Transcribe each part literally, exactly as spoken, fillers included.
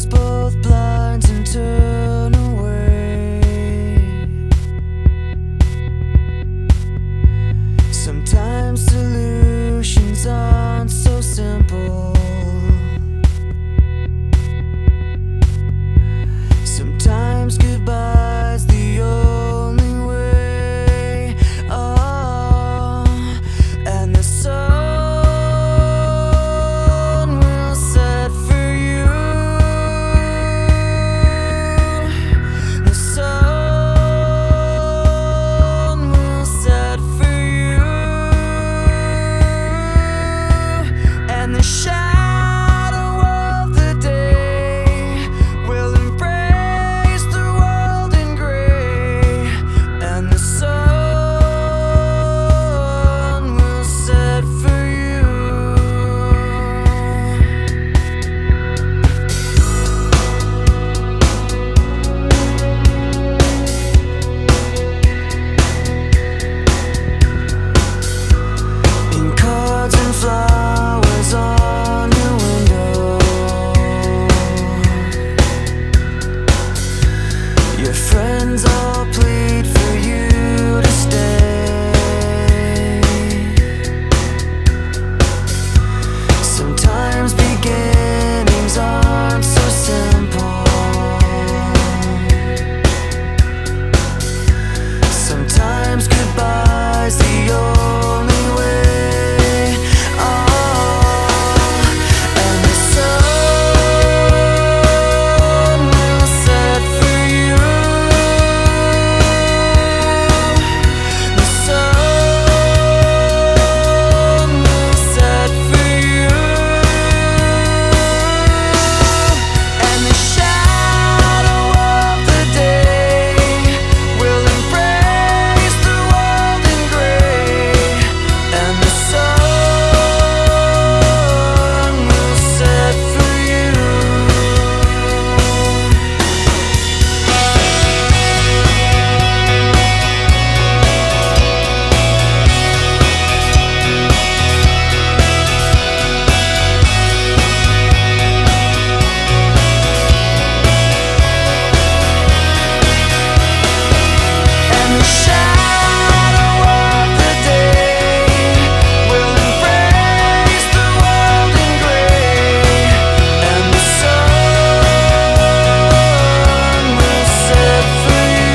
close both blinds and turn away. Sometimes solutions aren't so simple. Sometimes goodbye's the only way. Oh, and the sun will set for you. The sun will set for you. And the shadow of the day will embrace the world in gray. And the sun will set for you. In cards and flowers on your window, your friends all plead for you to stay. Sometimes beginnings aren't so simple. Sometimes goodbye's the only way. Oh, and the sun will set for you. The sun will set for you. And the shadow of the day will embrace the world in gray. And the sun will set for you. And the shadow of the day will embrace the world in gray. And the sun will set for you.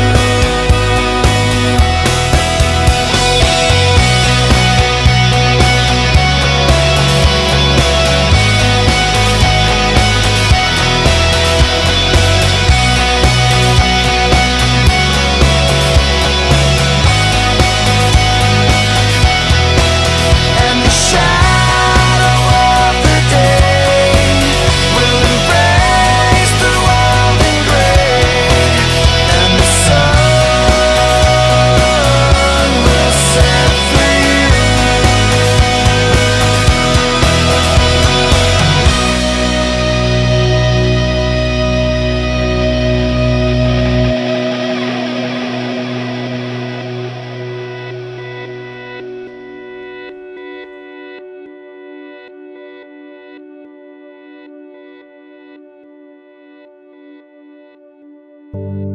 And the shadow of the day will embrace the world in gray. And the sun will set for you. Thank you.